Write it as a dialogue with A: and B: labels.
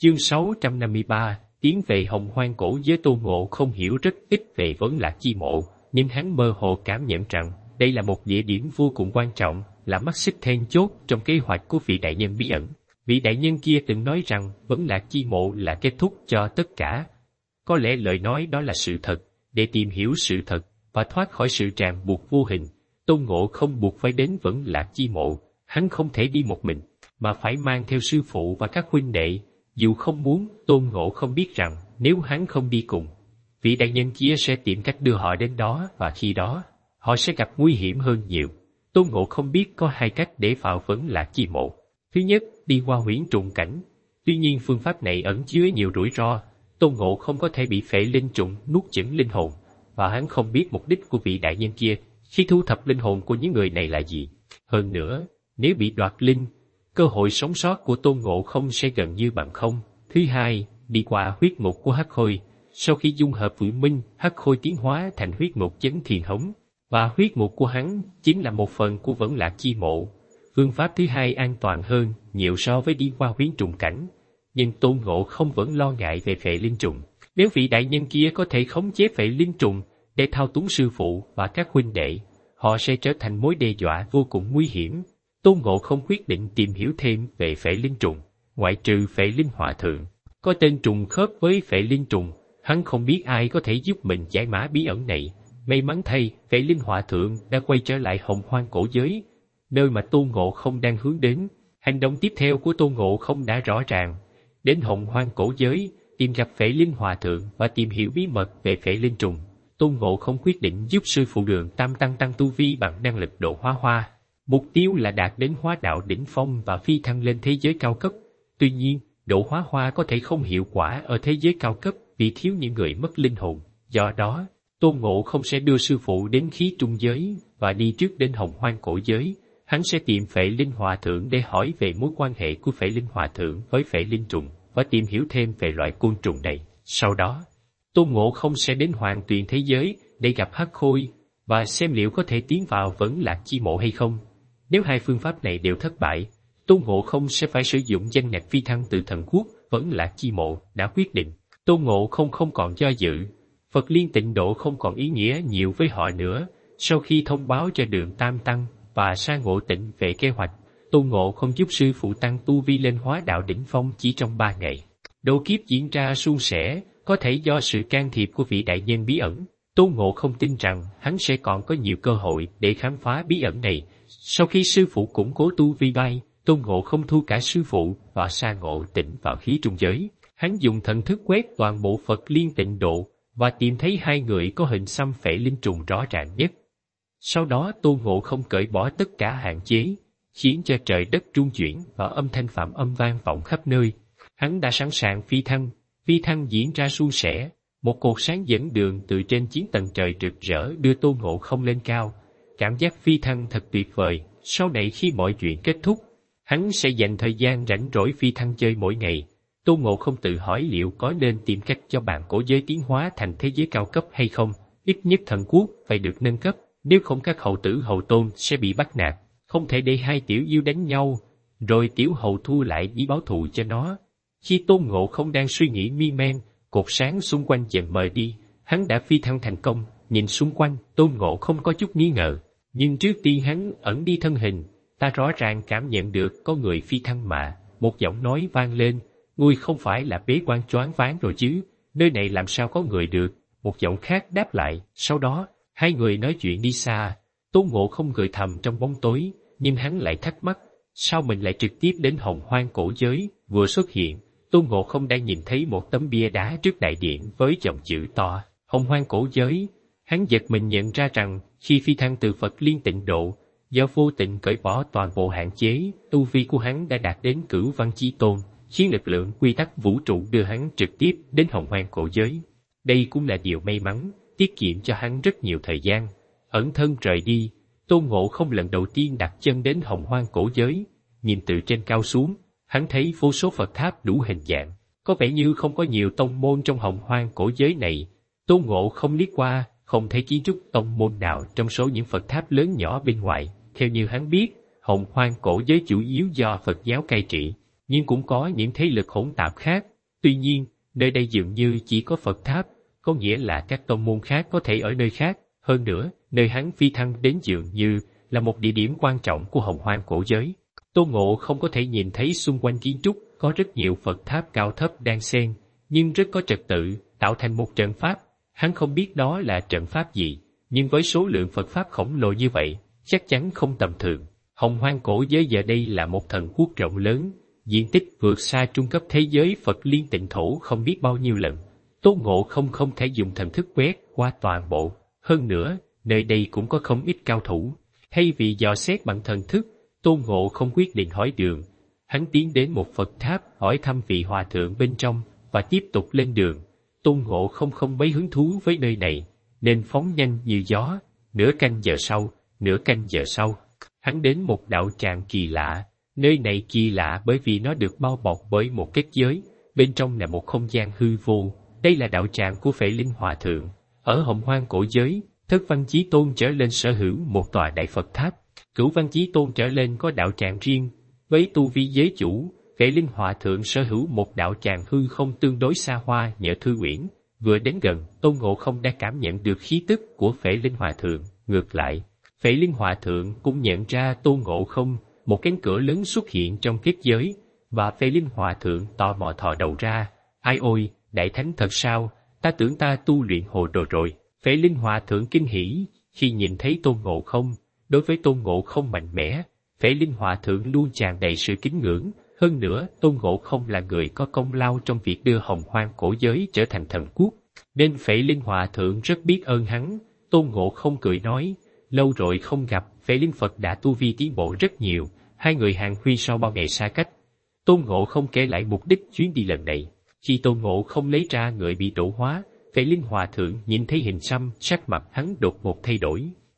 A: Chương 653, tiến về Hồng Hoang cổ giới. Tôn Ngộ không hiểu rất ít về Vấn Lạc Chi Mộ, nhưng hắn mơ hồ cảm nhận rằng đây là một địa điểm vô cùng quan trọng, là mắt xích then chốt trong kế hoạch của vị đại nhân bí ẩn. Vị đại nhân kia từng nói rằng Vấn Lạc Chi Mộ là kết thúc cho tất cả. Có lẽ lời nói đó là sự thật. Để tìm hiểu sự thật và thoát khỏi sự ràng buộc vô hình, Tôn Ngộ không buộc phải đến Vấn Lạc Chi Mộ. Hắn không thể đi một mình, mà phải mang theo sư phụ và các huynh đệ. Dù không muốn, Tôn Ngộ không biết rằng nếu hắn không đi cùng, vị đại nhân kia sẽ tìm cách đưa họ đến đó, và khi đó, họ sẽ gặp nguy hiểm hơn nhiều. Tôn Ngộ không biết có hai cách để vào Vấn Lạc Chi Mộ. Thứ nhất, đi qua huyễn trùng cảnh. Tuy nhiên phương pháp này ẩn chứa nhiều rủi ro. Tôn Ngộ không có thể bị phệ linh trùng nuốt chửng linh hồn, và hắn không biết mục đích của vị đại nhân kia khi thu thập linh hồn của những người này là gì. Hơn nữa, nếu bị đoạt linh, cơ hội sống sót của Tôn Ngộ không sẽ gần như bằng không. Thứ hai, đi qua huyết ngục của Hắc Khôi. Sau khi dung hợp Vượng Minh, Hắc Khôi tiến hóa thành huyết ngục Chấn Thiền Hống, và huyết ngục của hắn chính là một phần của Vấn Lạc Chi Mộ. Phương pháp thứ hai an toàn hơn nhiều so với đi qua huyễn trùng cảnh, nhưng Tôn Ngộ không vẫn lo ngại về phệ linh trùng. Nếu vị đại nhân kia có thể khống chế phệ linh trùng để thao túng sư phụ và các huynh đệ, họ sẽ trở thành mối đe dọa vô cùng nguy hiểm. Tôn Ngộ không quyết định tìm hiểu thêm về phệ linh trùng. Ngoại trừ phệ linh hòa thượng, có tên trùng khớp với phệ linh trùng, hắn không biết ai có thể giúp mình giải mã bí ẩn này. May mắn thay, phệ linh hòa thượng đã quay trở lại Hồng Hoang cổ giới, nơi mà Tôn Ngộ không đang hướng đến. Hành động tiếp theo của Tôn Ngộ không đã rõ ràng: đến Hồng Hoang cổ giới, tìm gặp phệ linh hòa thượng và tìm hiểu bí mật về phệ linh trùng. Tôn Ngộ không quyết định giúp sư phụ Đường Tam tăng tu vi bằng năng lực độ hóa hoa. Mục tiêu là đạt đến hóa đạo đỉnh phong và phi thăng lên thế giới cao cấp. Tuy nhiên, độ hóa hoa có thể không hiệu quả ở thế giới cao cấp vì thiếu những người mất linh hồn. Do đó, Tôn Ngộ không sẽ đưa sư phụ đến khí trung giới và đi trước đến Hồng Hoang cổ giới. Hắn sẽ tìm phệ linh hòa thượng để hỏi về mối quan hệ của phệ linh hòa thượng với phệ linh trùng và tìm hiểu thêm về loại côn trùng này. Sau đó, Tôn Ngộ không sẽ đến Hoàng Tuyền thế giới để gặp Hắc Khôi và xem liệu có thể tiến vào Vấn Lạc Chi Mộ hay không. Nếu hai phương pháp này đều thất bại, Tôn Ngộ không sẽ phải sử dụng danh ngạch phi thăng từ thần quốc. Vấn Lạc Chi Mộ đã quyết định. Tôn Ngộ không còn do dự. Phật Liên Tịnh Độ không còn ý nghĩa nhiều với họ nữa. Sau khi thông báo cho Đường Tam Tăng và Sa Ngộ Tịnh về kế hoạch, Tôn Ngộ không giúp sư phụ tăng tu vi lên hóa đạo đỉnh phong chỉ trong 3 ngày. Độ kiếp diễn ra suôn sẻ, có thể do sự can thiệp của vị đại nhân bí ẩn. Tôn Ngộ không tin rằng hắn sẽ còn có nhiều cơ hội để khám phá bí ẩn này. Sau khi sư phụ củng cố tu vi bay, Tôn Ngộ không thu cả sư phụ và Sa Ngộ Tịnh vào khí trung giới. Hắn dùng thần thức quét toàn bộ Phật Liên Tịnh Độ và tìm thấy hai người có hình xăm phệ linh trùng rõ ràng nhất. Sau đó Tôn Ngộ không cởi bỏ tất cả hạn chế, khiến cho trời đất rung chuyển và âm thanh phạm âm vang vọng khắp nơi. Hắn đã sẵn sàng phi thăng diễn ra suôn sẻ. Một cột sáng dẫn đường từ trên 9 tầng trời rực rỡ đưa Tôn Ngộ không lên cao. Cảm giác phi thăng thật tuyệt vời. Sau này khi mọi chuyện kết thúc, hắn sẽ dành thời gian rảnh rỗi phi thăng chơi mỗi ngày. Tôn Ngộ không tự hỏi liệu có nên tìm cách cho bản cổ giới tiến hóa thành thế giới cao cấp hay không. Ít nhất thần quốc phải được nâng cấp, nếu không các hậu tử hậu tôn sẽ bị bắt nạt. Không thể để hai tiểu yêu đánh nhau, rồi tiểu hậu thua lại đi báo thù cho nó. Khi Tôn Ngộ không đang suy nghĩ miên man, cột sáng xung quanh dần mờ đi. Hắn đã phi thăng thành công. Nhìn xung quanh, Tôn Ngộ không có chút nghi ngờ. Nhưng trước tiên hắn ẩn đi thân hình, ta rõ ràng cảm nhận được có người phi thăng mà. Một giọng nói vang lên: ngươi không phải là bế quan choáng váng rồi chứ? Nơi này làm sao có người được? Một giọng khác đáp lại. Sau đó, hai người nói chuyện đi xa. Tôn Ngộ không cười thầm trong bóng tối, nhưng hắn lại thắc mắc, sao mình lại trực tiếp đến Hồng Hoang cổ giới? Vừa xuất hiện, Tôn Ngộ không đang nhìn thấy một tấm bia đá trước đại điện với dòng chữ to Hồng Hoang cổ giới. Hắn giật mình nhận ra rằng khi phi thăng từ Phật Liên Tịnh Độ, do vô tình cởi bỏ toàn bộ hạn chế, tu vi của hắn đã đạt đến Cửu Văn Chi Tôn, khiến lực lượng quy tắc vũ trụ đưa hắn trực tiếp đến Hồng Hoang cổ giới. Đây cũng là điều may mắn, tiết kiệm cho hắn rất nhiều thời gian. Ẩn thân rời đi, Tôn Ngộ không lần đầu tiên đặt chân đến Hồng Hoang cổ giới. Nhìn từ trên cao xuống, hắn thấy vô số Phật tháp đủ hình dạng. Có vẻ như không có nhiều tông môn trong Hồng Hoang cổ giới này. Tôn Ngộ không liếc qua, không thấy kiến trúc tông môn nào trong số những Phật tháp lớn nhỏ bên ngoài. Theo như hắn biết, Hồng Hoang cổ giới chủ yếu do Phật giáo cai trị. nhưng cũng có những thế lực hỗn tạp khác. Tuy nhiên, nơi đây dường như chỉ có Phật tháp, có nghĩa là các tông môn khác có thể ở nơi khác. Hơn nữa, nơi hắn phi thăng đến dường như là một địa điểm quan trọng của Hồng Hoang cổ giới. Tôn Ngộ không có thể nhìn thấy xung quanh kiến trúc có rất nhiều Phật tháp cao thấp đan xen, nhưng rất có trật tự, tạo thành một trận pháp. Hắn không biết đó là trận pháp gì, nhưng với số lượng Phật pháp khổng lồ như vậy, chắc chắn không tầm thường. Hồng Hoang cổ giới giờ đây là một thần quốc rộng lớn, diện tích vượt xa trung cấp thế giới Phật Liên Tịnh Thổ không biết bao nhiêu lần. Tôn Ngộ không thể dùng thần thức quét qua toàn bộ. Hơn nữa, nơi đây cũng có không ít cao thủ. Thay vì dò xét bằng thần thức, Tôn Ngộ không quyết định hỏi đường. Hắn tiến đến một Phật tháp hỏi thăm vị hòa thượng bên trong và tiếp tục lên đường. Tôn Ngộ không mấy hứng thú với nơi này, nên phóng nhanh như gió. Nửa canh giờ sau, hắn đến một đạo tràng kỳ lạ. Nơi này kỳ lạ bởi vì nó được bao bọc bởi một kết giới, bên trong là một không gian hư vô. Đây là đạo tràng của Phệ Linh Hòa Thượng. Ở Hồng Hoang cổ giới, Thất Văn Chí Tôn trở lên sở hữu một tòa đại Phật tháp, Cửu Văn Chí Tôn trở lên có đạo tràng riêng. Với tu vi giới chủ, Phệ Linh Hòa Thượng sở hữu một đạo tràng hư không tương đối xa hoa nhờ Thư Uyển. Vừa đến gần, Tôn Ngộ không đã cảm nhận được khí tức của Phệ Linh Hòa Thượng. Ngược lại, Phệ Linh Hòa Thượng cũng nhận ra Tôn Ngộ không. Một cánh cửa lớn xuất hiện trong kết giới, và Phệ Linh Hòa Thượng tò mò thò đầu ra. Ai ôi, Đại Thánh thật sao? Ta tưởng ta tu luyện hồ đồ rồi. Phệ Linh Hòa Thượng kinh hỉ khi nhìn thấy Tôn Ngộ không. Đối với Tôn Ngộ không mạnh mẽ, Phệ Linh Hòa Thượng luôn tràn đầy sự kính ngưỡng. Hơn nữa, Tôn Ngộ không là người có công lao trong việc đưa Hồng Hoang cổ giới trở thành thần quốc, nên Phệ Linh Hòa Thượng rất biết ơn hắn. Tôn Ngộ không cười nói, lâu rồi không gặp, Phệ Linh Phật đã tu vi tiến bộ rất nhiều. Hai người hàng huy sau bao ngày xa cách. Tôn Ngộ không kể lại mục đích chuyến đi lần này. Khi Tôn Ngộ không lấy ra người bị độ hóa, Phệ Linh Hòa Thượng nhìn thấy hình xăm, sắc mặt hắn đột ngột thay đổi.